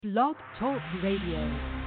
Blog Talk Radio.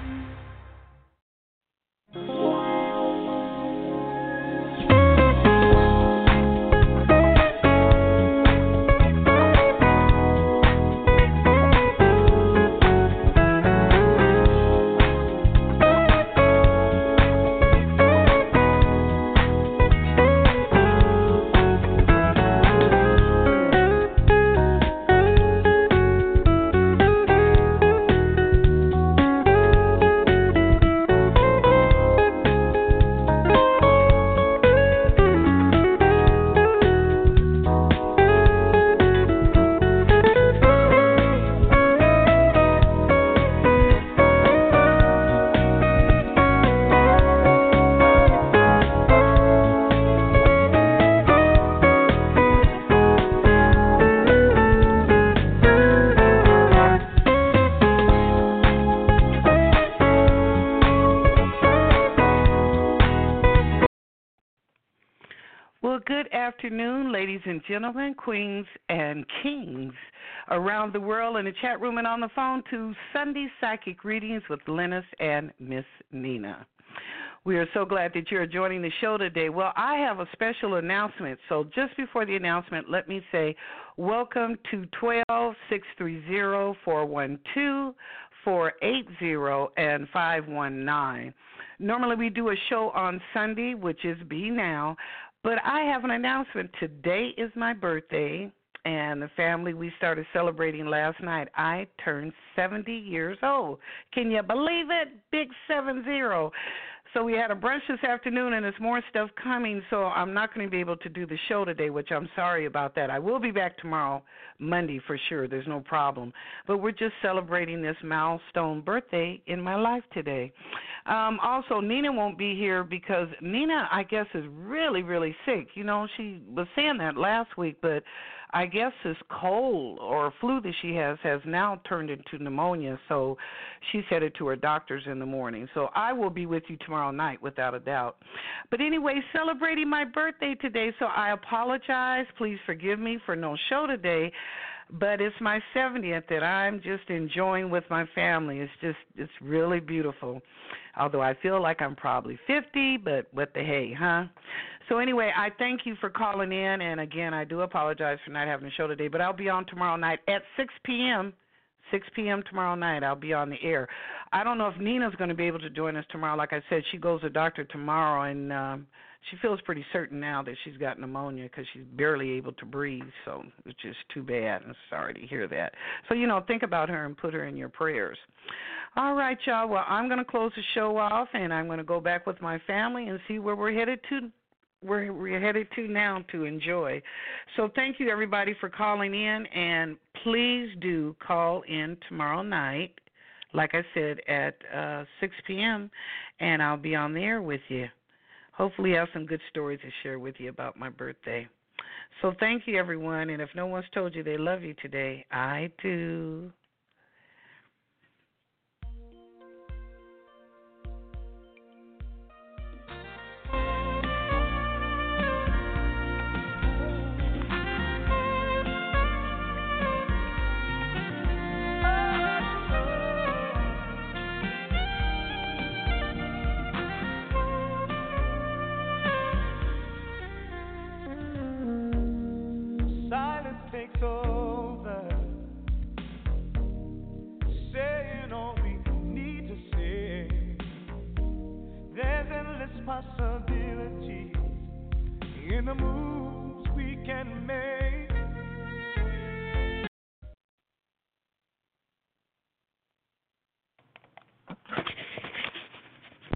Afternoon, ladies and gentlemen, queens and kings around the world in the chat room and on the phone to Sunday Psychic Readings with Lennis and Miss Nina. We are so glad that you're joining the show today. Well, I have a special announcement. So just before the announcement, let me say welcome to 12-630-412-480 and 519. Normally we do a show on Sunday, which is Be Now. But I have an announcement. Today is my birthday, and the family, we started celebrating last night. I turned 70 years old. Can you believe it? Big 70. So we had a brunch this afternoon, and there's more stuff coming, so I'm not going to be able to do the show today, which I'm sorry about that. I will be back tomorrow, Monday, for sure. There's no problem. But we're just celebrating this milestone birthday in my life today. Also, Nina won't be here because Nina, I guess, is really, really sick. You know, she was saying that last week, but I guess this cold or flu that she has now turned into pneumonia, so she's headed to her doctor's in the morning. So I will be with you tomorrow night without a doubt. But anyway, celebrating my birthday today, so I apologize. Please forgive me for no show today. But it's my 70th that I'm just enjoying with my family. It's really beautiful. Although I feel like I'm probably 50, but what the hey, huh? So anyway, I thank you for calling in, and again, I do apologize for not having a show today, but I'll be on tomorrow night at 6 p.m. 6 p.m. tomorrow night, I'll be on the air. I don't know if Nina's going to be able to join us tomorrow. Like I said, she goes to the doctor tomorrow, and she feels pretty certain now that she's got pneumonia because she's barely able to breathe, so it's just too bad. I'm sorry to hear that. So, think about her and put her in your prayers. All right, y'all. Well, I'm going to close the show off, and I'm going to go back with my family and see where we're headed to. We're headed to now to enjoy. So thank you, everybody, for calling in, and please do call in tomorrow night, like I said, at 6 p.m., and I'll be on the air with you. Hopefully I have some good stories to share with you about my birthday. So thank you, everyone, and if no one's told you they love you today, I do. Takes over, saying all we need to say. There's endless possibilities in the mood